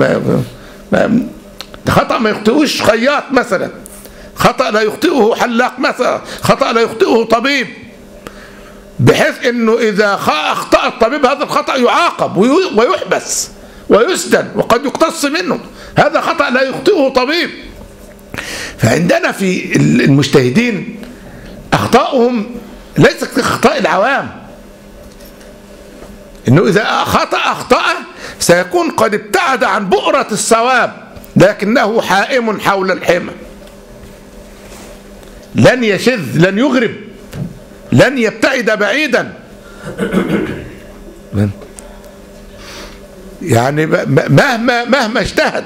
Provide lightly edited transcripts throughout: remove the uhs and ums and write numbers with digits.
خطأ ما يخطئوش خياط مثلا، خطأ لا يخطئه حلاق مثلا، خطأ لا يخطئه طبيب، بحيث انه اذا اخطأ الطبيب هذا الخطأ يعاقب ويحبس ويسجن وقد يقتص منه، هذا خطأ لا يخطئه طبيب. فعندنا في المجتهدين أخطاؤهم ليست كأخطاء العوام، إنه إذا أخطأ سيكون قد ابتعد عن بؤرة الصواب لكنه حائم حول الحمى، لن يشذ، لن يغرب، لن يبتعد بعيدا. يعني مهما اجتهد،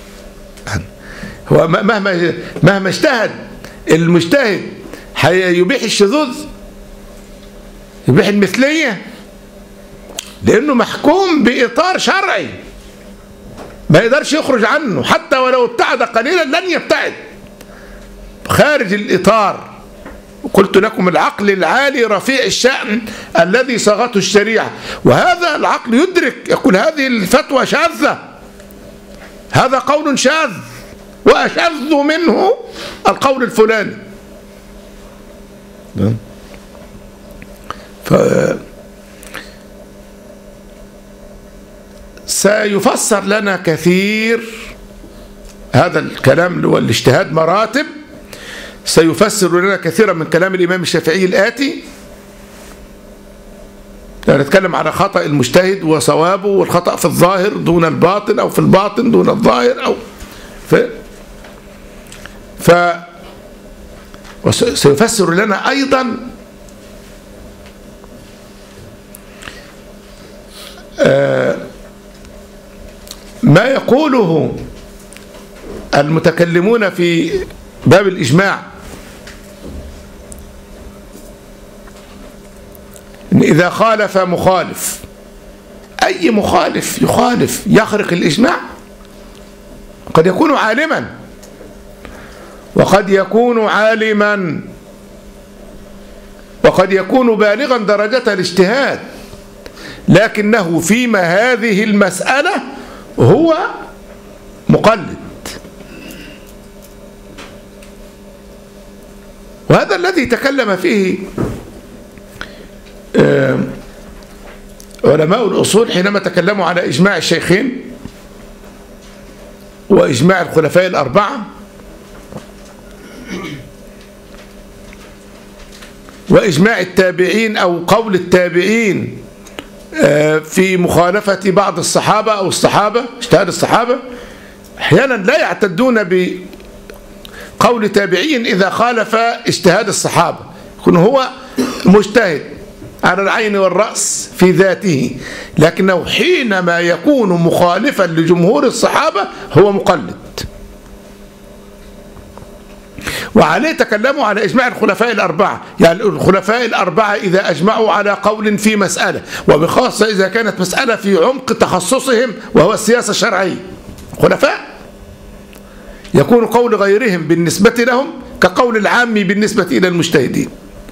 هو مهما اجتهد المجتهد يبيح الشذوذ، يبيح المثلية، لأنه محكوم بإطار شرعي ما يقدرش يخرج عنه، حتى ولو ابتعد قليلا لن يبتعد خارج الإطار. قلت لكم العقل العالي رفيع الشأن الذي صاغته الشريعة، وهذا العقل يدرك يقول هذه الفتوى شاذة، هذا قول شاذ وأشذ منه القول الفلاني. سيفسر لنا كثير هذا الكلام اللي هو الاجتهاد مراتب، سيفسر لنا كثيرا من كلام الإمام الشافعي الآتي. نتكلم على خطأ المجتهد وصوابه، والخطأ في الظاهر دون الباطن، أو في الباطن دون الظاهر، أو وسيفسر لنا أيضا ما يقوله المتكلمون في باب الإجماع، إن إذا خالف مخالف، أي مخالف يخالف يخرق الإجماع، قد يكون عالما وقد يكون عالما وقد يكون بالغا درجة الاجتهاد، لكنه فيما هذه المسألة هو مقلد. وهذا الذي تكلم فيه علماء الأصول حينما تكلموا على إجماع الشيخين وإجماع الخلفاء الأربعة وإجماع التابعين أو قول التابعين في مخالفة بعض الصحابة أو الصحابة، اجتهاد الصحابة. أحيانا لا يعتدون بقول تابعين إذا خالف اجتهاد الصحابة، يكون هو مجتهد على العين والرأس في ذاته، لكنه حينما يكون مخالفا لجمهور الصحابة هو مقلد. وعليه تكلموا على إجماع الخلفاء الأربعة، يعني الخلفاء الأربعة إذا أجمعوا على قول في مسألة، وبخاصة إذا كانت مسألة في عمق تخصصهم وهو السياسة الشرعية، خلفاء يكون قول غيرهم بالنسبة لهم كقول العام بالنسبة إلى المجتهدين.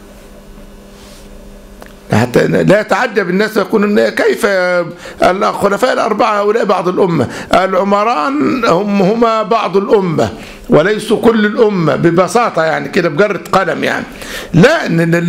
حتى لا يتعجب الناس يقولون كيف الخلفاء الأربعة هؤلاء بعض الأمة، العمران هما بعض الأمة وليسوا كل الأمة، ببساطة يعني كده بجرة قلم يعني. لا،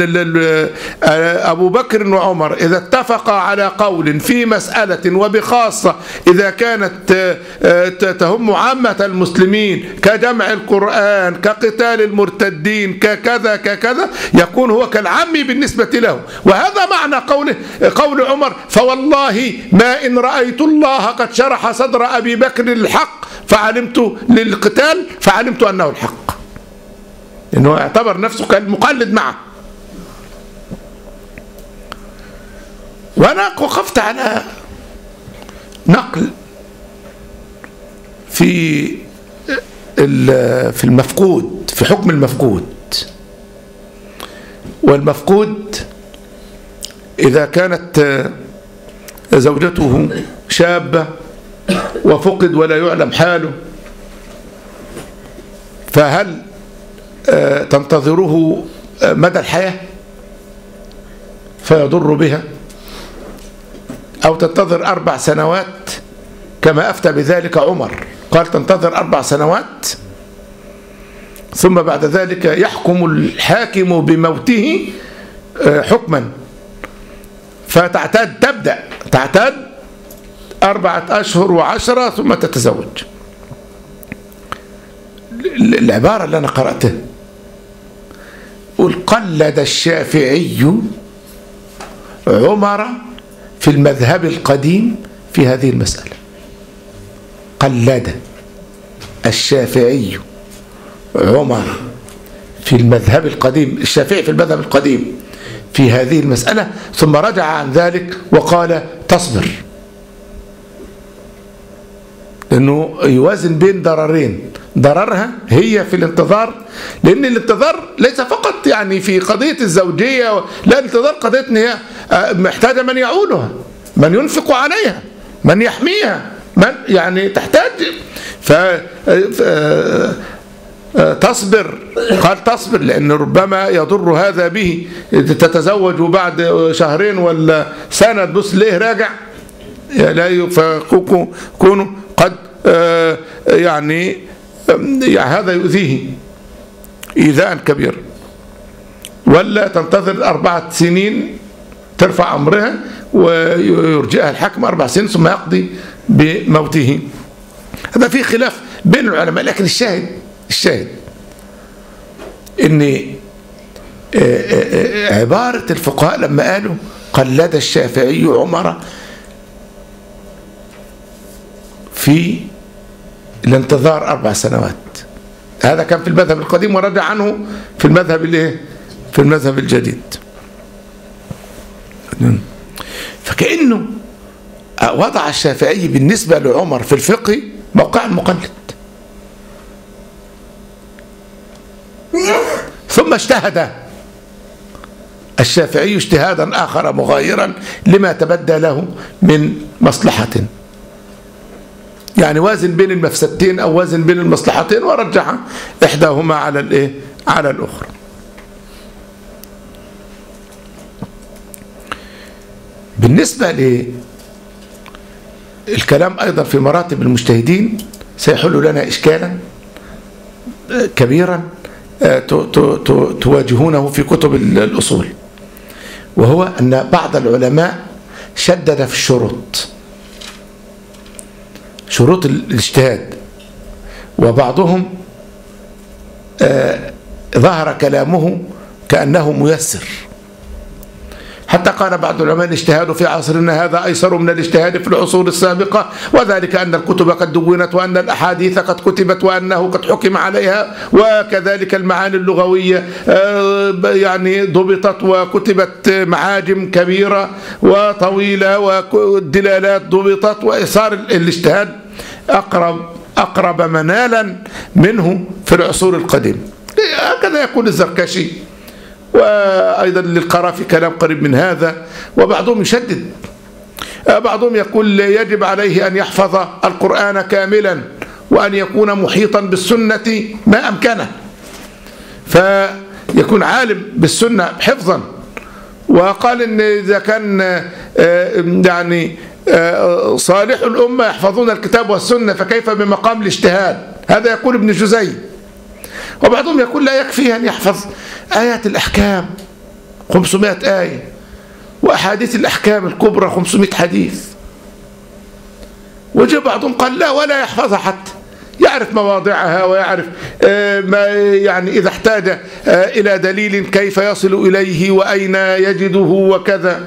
أبو بكر وعمر إذا اتفقا على قول في مسألة، وبخاصة إذا كانت تهم عامة المسلمين كجمع القرآن كقتال المرتدين ككذا ككذا، يكون هو كالعم بالنسبة له. وهذا معنى قول عمر: فوالله ما إن رأيت الله قد شرح صدر أبي بكر للحق فعلمت للقتال فعلمت أنه الحق، إنه اعتبر نفسه كالمقلد معه. وأنا وقفت على نقل في المفقود، في حكم المفقود. والمفقود إذا كانت زوجته شابة وفقد ولا يعلم حاله، فهل تنتظره مدى الحياة فيضر بها، أو تنتظر 4 سنوات كما أفتى بذلك عمر، قال تنتظر 4 سنوات ثم بعد ذلك يحكم الحاكم بموته حكما، فتبدأ تعتد 4 أشهر و10 ثم تتزوج. العبارة اللي أنا قرأتها قل قلد الشافعي عمر في المذهب القديم في هذه المسألة. قلد الشافعي عمر في المذهب القديم، الشافعي في المذهب القديم في هذه المسألة، ثم رجع عن ذلك وقال تصبر، لأنه يوازن بين ضررين. ضررها هي في الانتظار، لأن الانتظار ليس فقط يعني في قضية الزوجية، لا، الانتظار قضية أن هي محتاجة من يعولها، من ينفق عليها، من يحميها، من يعني تحتاج. تصبر، قال تصبر، لأن ربما يضر هذا به، تتزوج وبعد 2 شهر ولا سنة تبص ليه راجع، لا فكونوا قد يعني هذا يؤذيه إيذاء كبير. ولا تنتظر 4 سنين ترفع أمرها ويرجئها الحاكم 4 سنين ثم يقضي بموته. هذا في خلاف بين العلماء، لكن الشاهد ان عبارة الفقهاء لما قالوا قلد الشافعي عمر في الانتظار 4 سنوات، هذا كان في المذهب القديم ورجع عنه في المذهب في المذهب الجديد. فكأنه وضع الشافعي بالنسبة لعمر في الفقه موقع المقلد، ثم اجتهد الشافعي اجتهادا آخر مغايرا لما تبدى له من مصلحة، يعني وازن بين المفسدتين أو وازن بين المصلحتين ورجح إحداهما على الأخرى. بالنسبة للكلام أيضا في مراتب المجتهدين سيحل لنا إشكالا كبيرا تواجهونه في كتب الأصول، وهو أن بعض العلماء شدد في شروط الاجتهاد، وبعضهم ظهر كلامه كأنه ميسر، حتى قال بعض العلماء الاجتهاد في عصرنا هذا أيسر من الاجتهاد في العصور السابقة، وذلك أن الكتب قد دونت وأن الأحاديث قد كتبت وأنه قد حكم عليها، وكذلك المعاني اللغوية يعني ضبطت وكتبت معاجم كبيرة وطويلة والدلالات ضبطت، وإصار الاجتهاد أقرب منالا منه في العصور القديمة. هكذا يقول الزركشي، وأيضا للقرافي كلام قريب من هذا. وبعضهم يشدد، بعضهم يقول يجب عليه أن يحفظ القرآن كاملا وأن يكون محيطا بالسنة ما أمكنه، فيكون عالم بالسنة حفظا. وقال إن إذا كان يعني صالح الأمة يحفظون الكتاب والسنة فكيف بمقام الاجتهاد، هذا يقول ابن جزي. وبعضهم يقول لا يكفي أن يحفظ آيات الأحكام 500 آية، وأحاديث الأحكام الكبرى 500 حديث. وجاء بعضهم قال لا، ولا يحفظها حتى، يعرف مواضعها ويعرف ما يعني إذا احتاج إلى دليل كيف يصل إليه وأين يجده وكذا.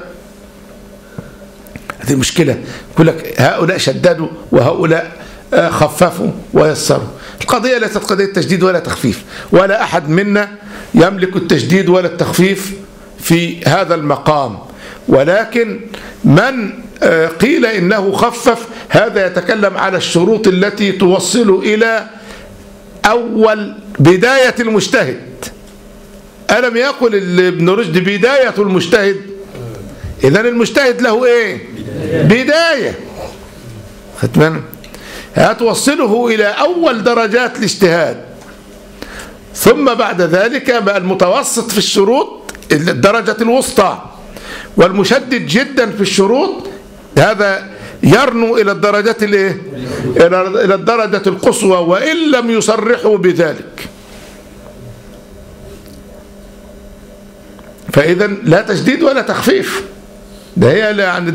هذه المشكلة، يقول لك هؤلاء شددوا وهؤلاء خففوا ويسروا. القضية ليست قضية تجديد ولا تخفيف، ولا أحد منا يملك التجديد ولا التخفيف في هذا المقام، ولكن من قيل إنه خفف هذا يتكلم على الشروط التي توصل إلى أول بداية المجتهد. ألم يقل ابن رشد بداية المجتهد؟ إذن المجتهد له إيه؟ بداية. ختمان هتوصله إلى أول درجات الاجتهاد، ثم بعد ذلك بقى المتوسط في الشروط الدرجة الوسطى، والمشدد جدا في الشروط هذا يرنو إلى الدرجات الإيه؟ إلى الدرجة القصوى وإن لم يصرحوا بذلك. فإذا لا تشديد ولا تخفيف، ده هي يعني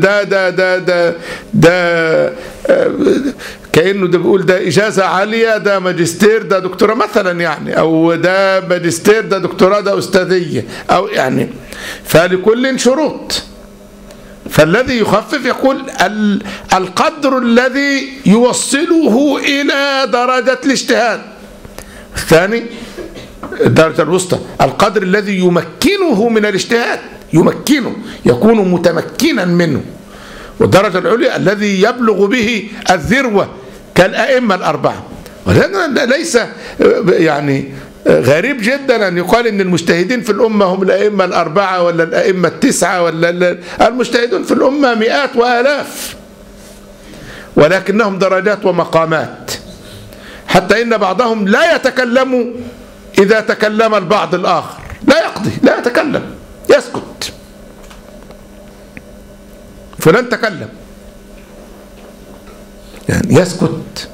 ده كأنه ده بيقول ده إجازة عالية، ده ماجستير، ده دكتوراه مثلا يعني، أو ده ماجستير، ده دكتوراه، ده أستاذية، أو يعني فلكل شروط. فالذي يخفف يقول القدر الذي يوصله إلى درجة الاجتهاد. الثاني الدرجة الوسطى القدر الذي يمكنه من الاجتهاد، يمكنه يكون متمكنا منه. والدرجة العليا الذي يبلغ به الذروة كالأئمة الأربعة. ولكن ليس يعني غريب جدا أن يقال أن المجتهدين في الأمة هم الأئمة الأربعة ولا الأئمة التسعة، ولا المجتهدون في الأمة مئات وآلاف، ولكنهم درجات ومقامات، حتى إن بعضهم لا يتكلم إذا تكلم البعض الآخر، لا يقضي، لا يتكلم، يسكت. فلان تكلم يعني يسكت.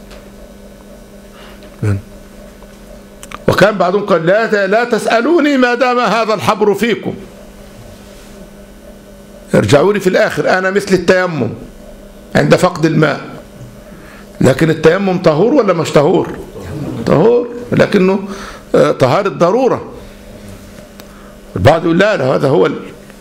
وكان بعضهم قال لا تسألوني ما دام هذا الحبر فيكم، ارجعوا لي في الآخر، أنا مثل التيمم عند فقد الماء. لكن التيمم طهور ولا مش طهور؟ طهور، لكنه طهارة ضرورة. البعض يقول لا هذا هو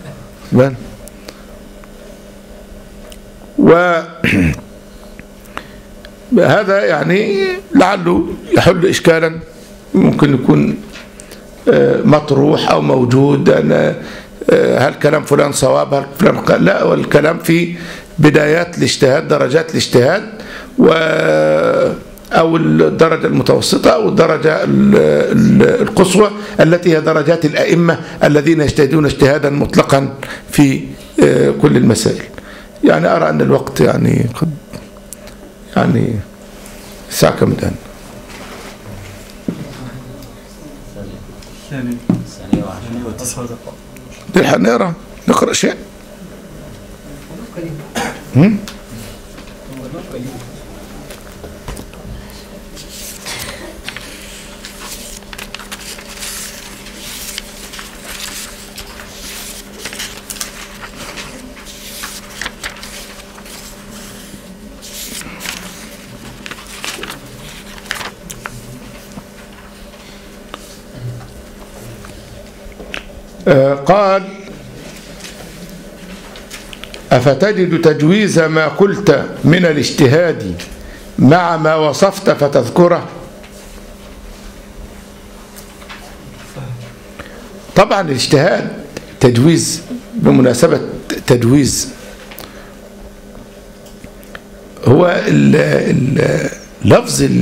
وهذا يعني لعله يحل إشكالا ممكن يكون مطروح أو موجود. هل كلام فلان صواب، هل فلان لا، والكلام في بدايات الاجتهاد، درجات الاجتهاد، أو الدرجة المتوسطة أو الدرجة القصوى التي هي درجات الأئمة الذين يجتهدون اجتهادا مطلقا في كل المسائل. يعني أرى أن الوقت يعني قد يعني الساعة كم الآن؟ نلحق نقرأ شيء؟ قال أفتجد تجويز ما قلت من الاجتهاد مع ما وصفت فتذكره؟ طبعا الاجتهاد تجويز، بمناسبة تجويز هو لفظ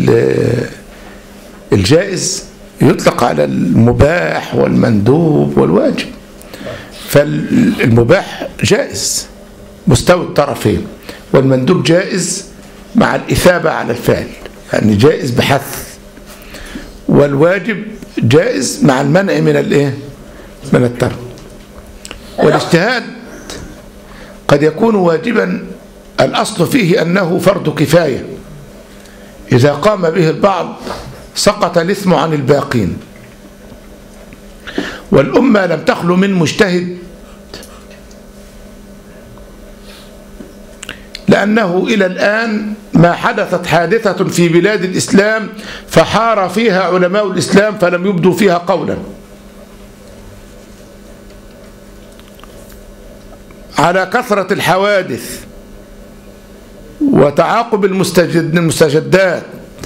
الجائز يطلق على المباح والمندوب والواجب. فالمباح جائز مستوي الطرفين، والمندوب جائز مع الإثابة على الفعل، يعني جائز بحث، والواجب جائز مع المنع من الايه؟ من الترك. والاجتهاد قد يكون واجبا، الأصل فيه أنه فرض كفاية، إذا قام به البعض سقط الإثم عن الباقين. والأمة لم تخلو من مجتهد، لأنه إلى الآن ما حدثت حادثة في بلاد الإسلام فحار فيها علماء الإسلام فلم يبدوا فيها قولا، على كثرة الحوادث وتعاقب المستجدات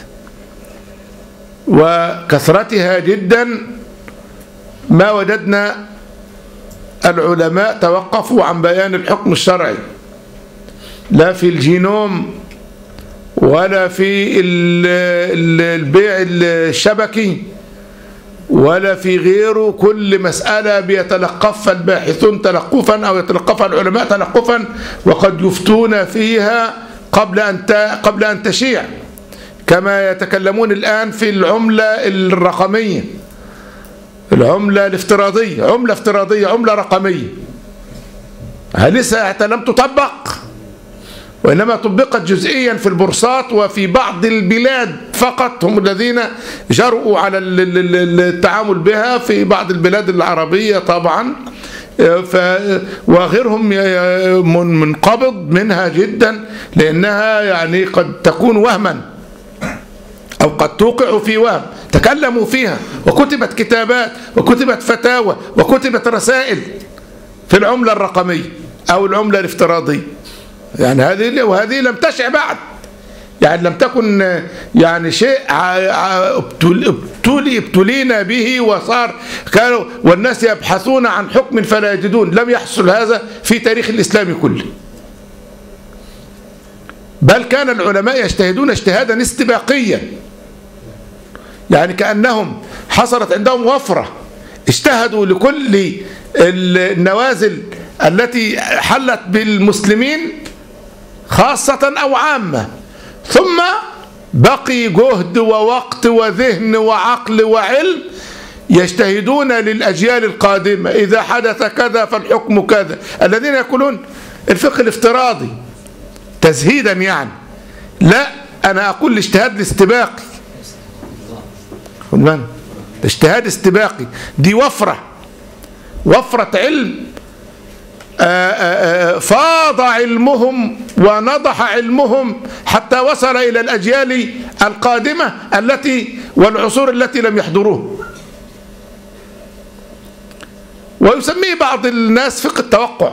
وكثرتها جدا، ما وجدنا العلماء توقفوا عن بيان الحكم الشرعي، لا في الجينوم ولا في البيع الشبكي ولا في غيره. كل مسألة بيتلقفها الباحثون تلقفا أو يتلقفها العلماء تلقفا، وقد يفتون فيها قبل أن تشيع، كما يتكلمون الآن في العملة الرقمية، العملة الافتراضية، عملة افتراضية، عملة رقمية، لسه لم تطبق وإنما طبقت جزئيا في البورصات وفي بعض البلاد فقط، هم الذين جرؤوا على التعامل بها، في بعض البلاد العربية طبعا، وغيرهم منقبض منها جدا، لأنها يعني قد تكون وهما أو قد توقع في وهم. تكلموا فيها وكتبت كتابات وكتبت فتاوى وكتبت رسائل في العملة الرقمية أو العملة الافتراضية، يعني وهذه لم تشع بعد، يعني لم تكن يعني شيء ابتلينا به وصار كانوا والناس يبحثون عن حكم فلا يجدون. لم يحصل هذا في تاريخ الإسلام كله، بل كان العلماء يجتهدون اجتهادا استباقيا، يعني كأنهم حصلت عندهم وفرة، اجتهدوا لكل النوازل التي حلت بالمسلمين خاصة أو عامة، ثم بقي جهد ووقت وذهن وعقل وعلم يجتهدون للأجيال القادمة، إذا حدث كذا فالحكم كذا. الذين يقولون الفقه الافتراضي تزهيدا، يعني لا، أنا أقول الاجتهاد الاستباقي، اجتهاد استباقي، دي وفرة علم، فاض علمهم ونضح علمهم حتى وصل إلى الأجيال القادمة والعصور التي لم يحضروه. ويسميه بعض الناس فقه التوقع.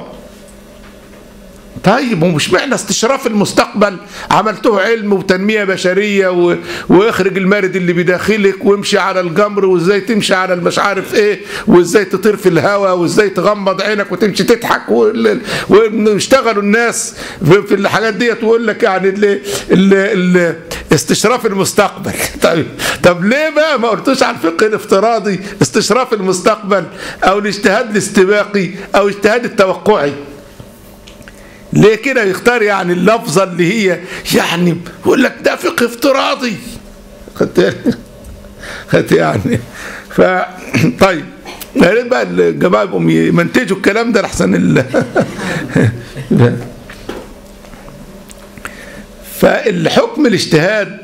طيب، ومش معنى استشراف المستقبل عملته علم وتنمية بشرية واخرج المارد اللي بداخلك وامشي على الجمر، وازاي تمشي على المش عارف ايه، وازاي تطير في الهواء، وازاي تغمض عينك وتمشي تضحك، واشتغلوا الناس في الحاجات دي، ويقول لك يعني استشراف المستقبل. طب ليه بقى ما قلتوش على الفقه الافتراضي استشراف المستقبل او الاجتهاد الاستباقي او اجتهاد التوقعي؟ ليه كده يختار يعني اللفظة اللي هي يعني يقول لك ده فقه افتراضي؟ خدت يعني طيب، يا ريت بقى الجماعة يبقوا يمنتجوا الكلام ده لحسن فالحكم الاجتهاد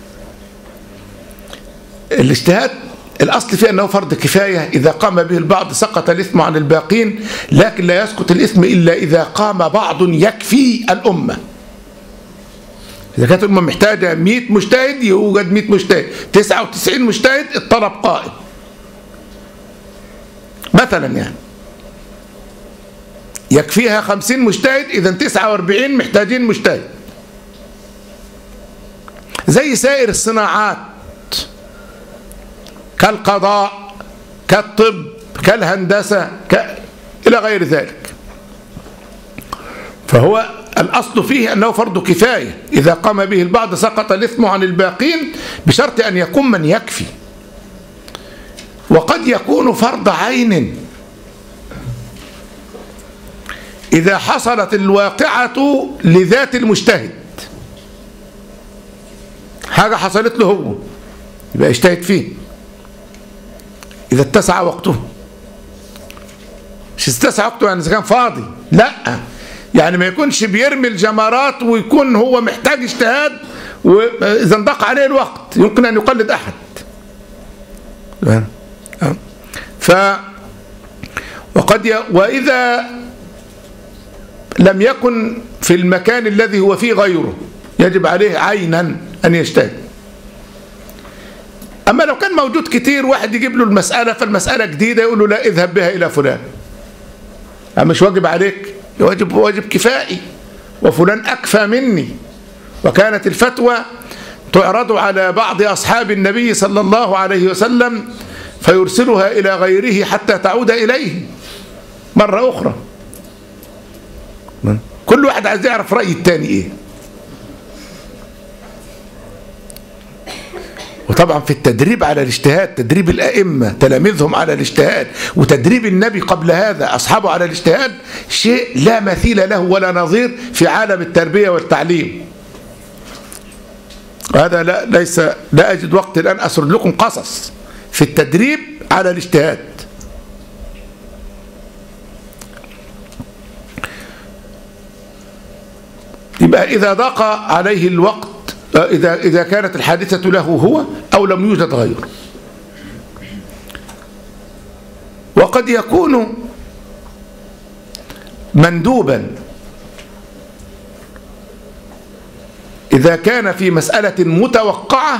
الأصل فيه أنه فرض كفاية، إذا قام به البعض سقط الإثم عن الباقين، لكن لا يسقط الإثم إلا إذا قام بعض يكفي الأمة. إذا كانت الأمة محتاجة 100 مجتهد يوجد 100 مجتهد، 99 مجتهد الطلب قائم مثلا، يعني يكفيها 50 مجتهد، إذا 49 محتاجين مجتهد. زي سائر الصناعات كالقضاء كالطب كالهندسة إلى غير ذلك. فهو الأصل فيه أنه فرض كفاية، إذا قام به البعض سقط الإثم عن الباقين، بشرط أن يكون من يكفي. وقد يكون فرض عين إذا حصلت الواقعة لذات المجتهد، حاجة حصلت له هو يبقى يجتهد فيه إذا اتسع وقته. مش اتسع وقته يعني إذا كان فاضي، لا، يعني ما يكونش بيرمي الجمرات ويكون هو محتاج اجتهاد، وإذا انضاق عليه الوقت يمكن أن يقلد أحد. وإذا لم يكن في المكان الذي هو فيه غيره يجب عليه عينا أن يجتهد. أما لو كان موجود كتير واحد يجيب له المسألة، فالمسألة جديدة يقول له لا اذهب بها إلى فلان، مش واجب عليك، واجب كفائي، وفلان أكفى مني. وكانت الفتوى تعرض على بعض أصحاب النبي صلى الله عليه وسلم فيرسلها إلى غيره حتى تعود إليه مرة أخرى. كل واحد عايز يعرف رأي التاني إيه. وطبعا في التدريب على الاجتهاد، تدريب الأئمة تلاميذهم على الاجتهاد، وتدريب النبي قبل هذا أصحابه على الاجتهاد، شيء لا مثيل له ولا نظير في عالم التربية والتعليم. هذا لا أجد وقت الآن أسرد لكم قصص في التدريب على الاجتهاد. يبقى إذا ضاق عليه الوقت، إذا كانت الحادثة له هو أو لم يوجد غيره. وقد يكون مندوبا إذا كان في مسألة متوقعة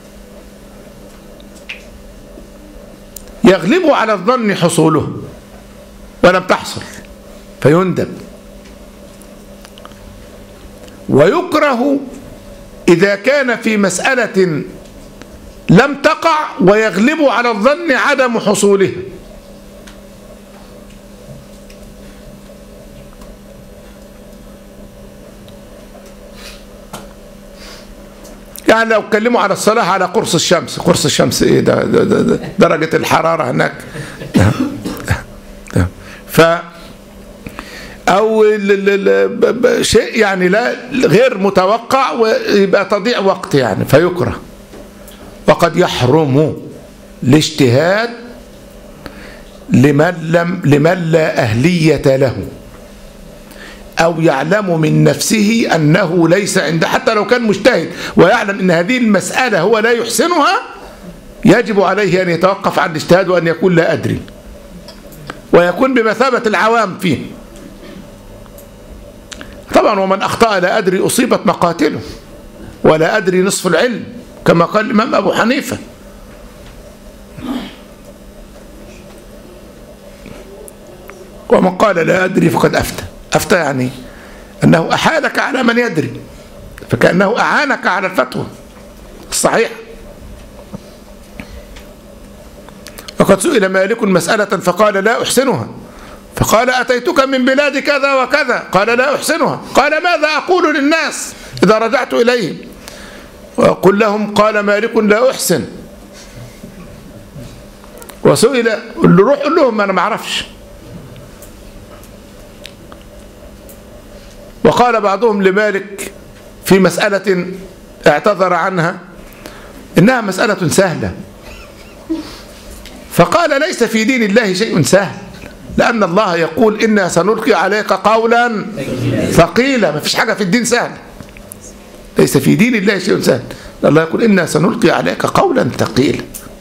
يغلب على الظن حصوله ولم تحصل فيندب. ويكره إذا كان في مسألة لم تقع ويغلب على الظن عدم حصولها. يعني لو اتكلموا على الصلاة على قرص الشمس، قرص الشمس ايه ده درجة الحرارة هناك ف او شيء يعني لا غير متوقع ويبقى تضيع وقت يعني فيكره. وقد يحرم الاجتهاد لمن لا أهلية له أو يعلم من نفسه أنه ليس عنده، حتى لو كان مجتهد ويعلم أن هذه المسألة هو لا يحسنها يجب عليه أن يتوقف عن الاجتهاد وأن يكون لا أدري، ويكون بمثابة العوام فيه. طبعا ومن أخطأ لا أدري أصيبت مقاتله ولا أدري نصف العلم كما قال الإمام أبو حنيفة. ومن قال لا أدري فقد أفتى. أفتى يعني أنه أحالك على من يدري، فكأنه أعانك على الفتوى الصحيح. وقد سئل مالك مسألة فقال لا أحسنها، فقال أتيتك من بلاد كذا وكذا، قال لا أحسنها، قال ماذا أقول للناس إذا رجعت إليهم وقل لهم قال مالك لا أحسن. وسئل روح قل لهم أنا ما أعرفش. وقال بعضهم لمالك في مسألة اعتذر عنها إنها مسألة سهلة، فقال ليس في دين الله شيء سهل، لأن الله يقول إنا سنلقي عليك قولا ثقيلا. ما فيش حاجة في الدين سهل، ليس في دين الله شيء سهل. الله يقول إنا سنلقي عليك قولا ثقيلا.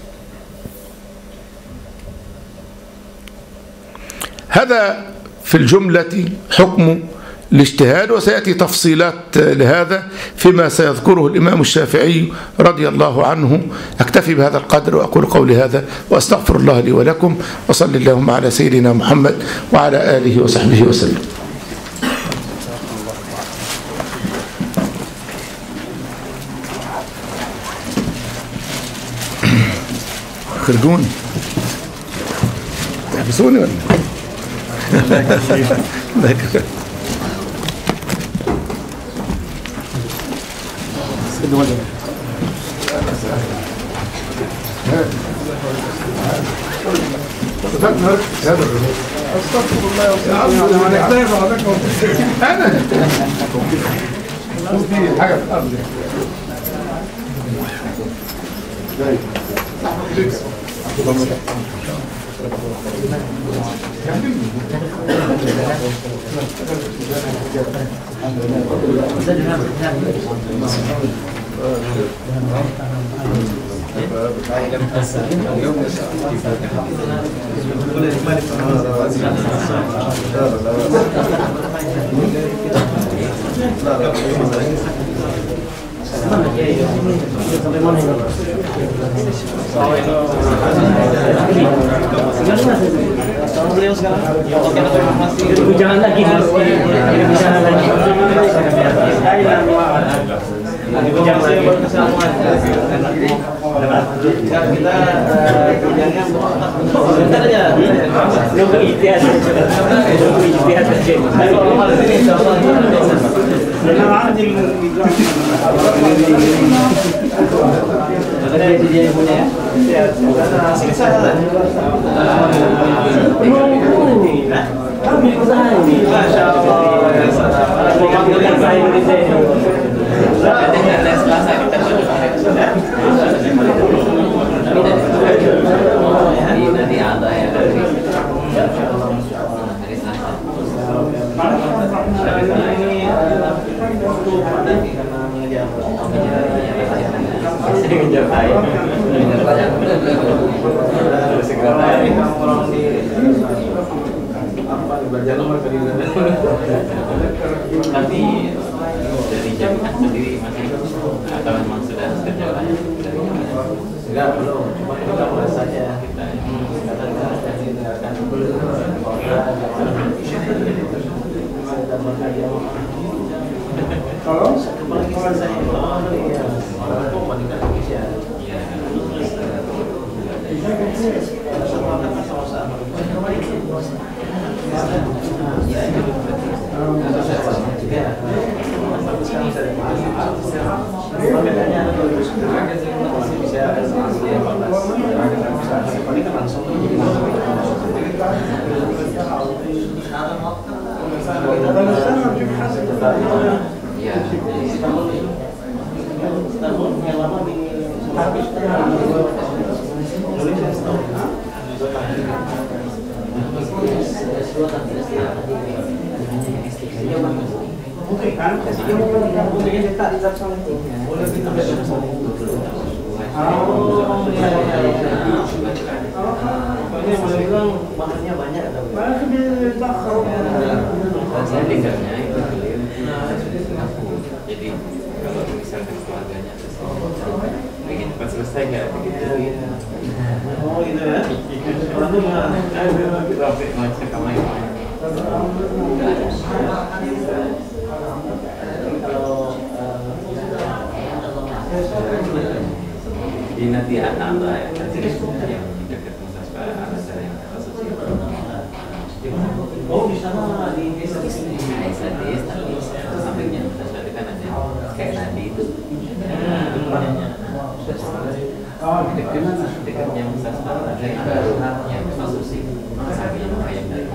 هذا في الجملة حكم الاجتهاد، وسيأتي تفصيلات لهذا فيما سيذكره الإمام الشافعي رضي الله عنه. أكتفي بهذا القدر وأقول قولي هذا وأستغفر الله لي ولكم، وصل اللهم على سيدنا محمد وعلى آله وصحبه وسلم. خرجوني تحبسوني ولا jangan lagi ini Tapi dari jaminan sendiri masih atau memang sudah jalan? Enggak, belum. Cuma kita merasanya kita kalau apalagi selesai orang itu membandingkan Indonesia. Saya dengarnya itu beliau jadi kalau misalkan keluarganya ingin cepat selesai nggak begitu ya. Oh gitu ya. Kalau itu mah Robek macam kamu yang main. Di nanti anak ya nanti yang dekat musafir anak saya yang kasus itu. oh di sana di desa di sini. Sadis tapi sampingnya musafir kan ada kayak nadi itu. Dekatnya musafir ada yang masuk sih sampingnya kayak dari.